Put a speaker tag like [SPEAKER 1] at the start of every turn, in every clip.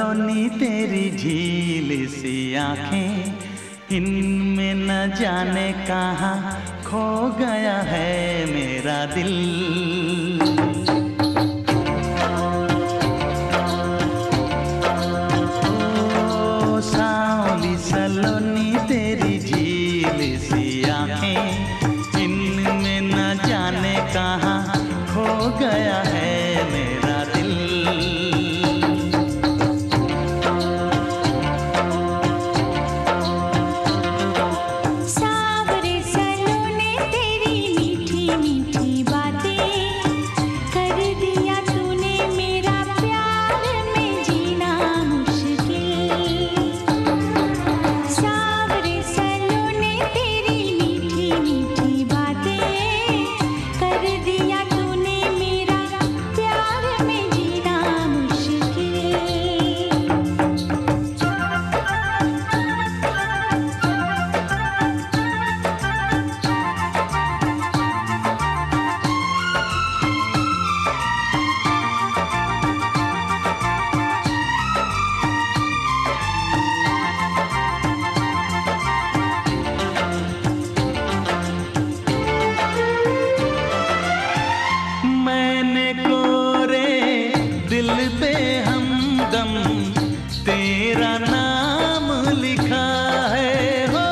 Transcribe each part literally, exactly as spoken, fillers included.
[SPEAKER 1] सलोनी तेरी झील सी आंखें, इनमें न जाने कहाँ खो गया है मेरा दिल। ओ सांवली सलोनी तेरी झील सी आंखें, इनमें न जाने कहाँ खो गया है मेरा दिल। दिल पे हमदम तेरा नाम लिखा है हो,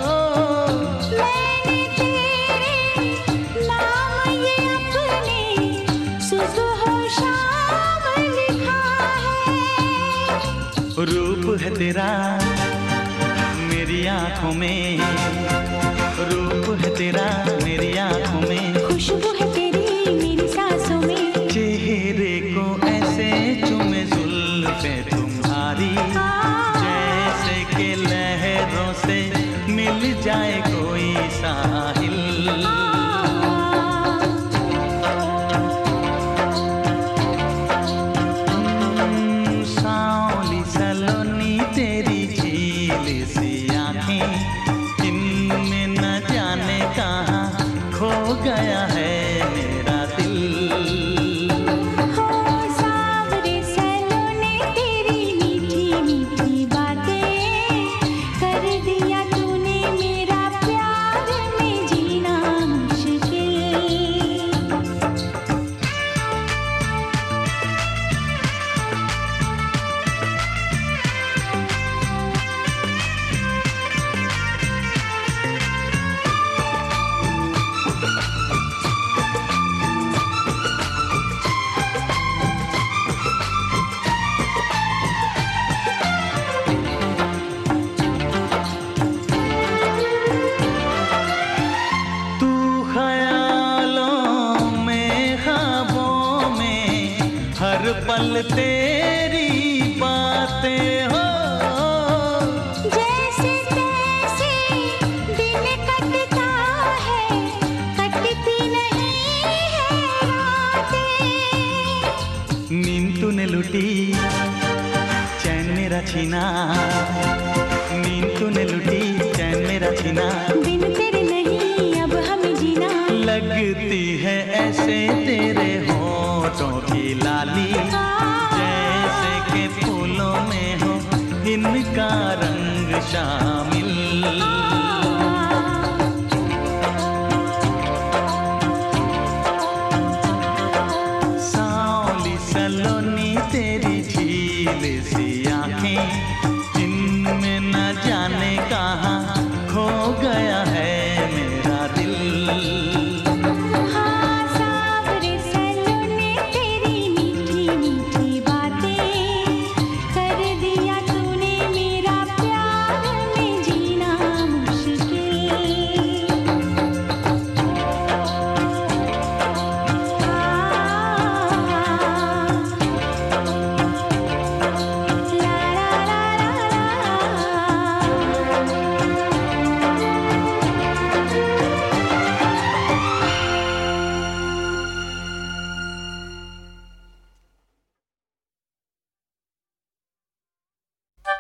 [SPEAKER 2] मैंने तेरे नाम ये अपने सुबह शाम लिखा है।
[SPEAKER 1] रूप है तेरा मेरी आँखों में, रूप है तेरा मेरी आँखों में,
[SPEAKER 2] खुशबू है तेरी मेरी सांसों में,
[SPEAKER 1] चेहरे को ऐसे चूमे जुल्फे तुम्हारी, जैसे के लहरों से मिल जाए कोई साहिल। सांवली सलोनी तेरी झील सी आंखें, इनमें न जाने कहाँ खो गया है मेरा दिल। हर पल तेरी बातें हो,
[SPEAKER 2] जैसे तैसे दिन कटता है, कटती नहीं है रातें।
[SPEAKER 1] नींद तूने लुटी, चैन मेरा छीना,